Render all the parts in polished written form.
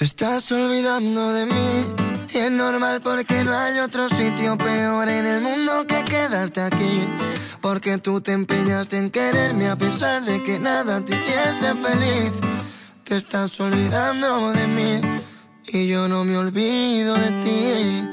estás olvidando de mí y es normal porque no hay otro sitio peor en el mundo que quedarte aquí. Porque tú te empeñaste en quererme a pesar de que nada te hiciese feliz. Te estás olvidando de mí y yo no me olvido de ti.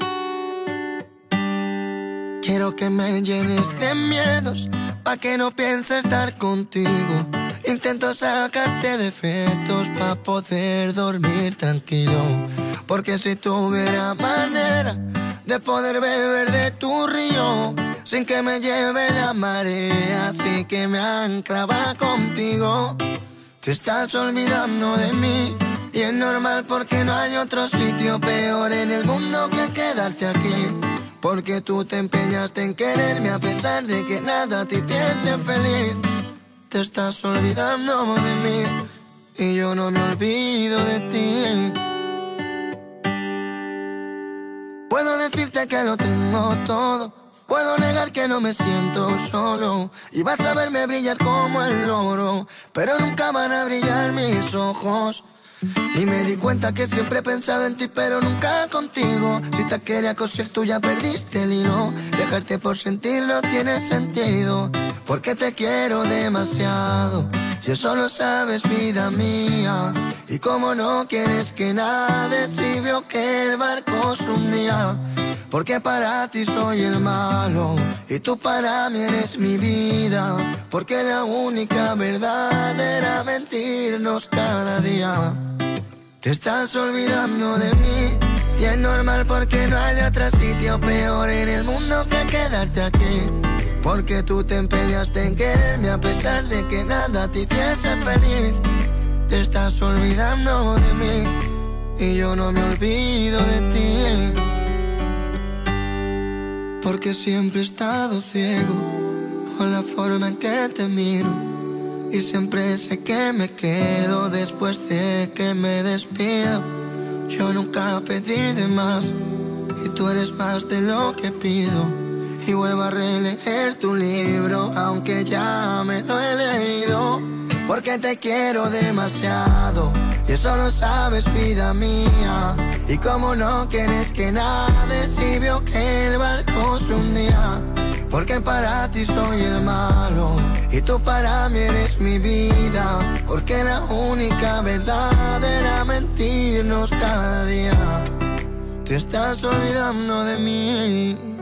Quiero que me llenes de miedos pa' que no piense estar contigo. Intento sacarte defectos pa' poder dormir tranquilo. Porque si tuviera manera de poder beber de tu río sin que me lleve la marea, así que me anclaba contigo. Te estás olvidando de mí y es normal porque no hay otro sitio peor en el mundo que quedarte aquí. Porque tú te empeñaste en quererme a pesar de que nada te hiciese feliz. Te estás olvidando de mí y yo no me olvido de ti. Puedo decirte que lo tengo todo, puedo negar que no me siento solo y vas a verme brillar como el oro, pero nunca van a brillar mis ojos. Y me di cuenta que siempre he pensado en ti, pero nunca contigo. Si te quería coser tú ya perdiste el hilo. Dejarte por sentir no tiene sentido, porque te quiero demasiado y eso lo sabes, vida mía. Y como no quieres que nade, si veo que el barco se hundía. Porque para ti soy el malo y tú para mí eres mi vida. Porque la única verdad era mentirnos cada día. Te estás olvidando de mí y es normal porque no hay otro sitio peor en el mundo que quedarte aquí. Porque tú te empeñaste en quererme a pesar de que nada te hiciese feliz. Te estás olvidando de mí y yo no me olvido de ti. Porque siempre he estado ciego con la forma en que te miro. Y siempre sé que me quedo después de que me despido. Yo nunca pedí de más y tú eres más de lo que pido. Y vuelvo a releer tu libro aunque ya me lo he leído. Porque te quiero demasiado y eso lo sabes, vida mía. Y como no quieres que nade, si veo que el barco se hundía. Porque para ti soy el malo y tú para mí eres mi vida. Porque la única verdad era mentirnos cada día. Te estás olvidando de mí.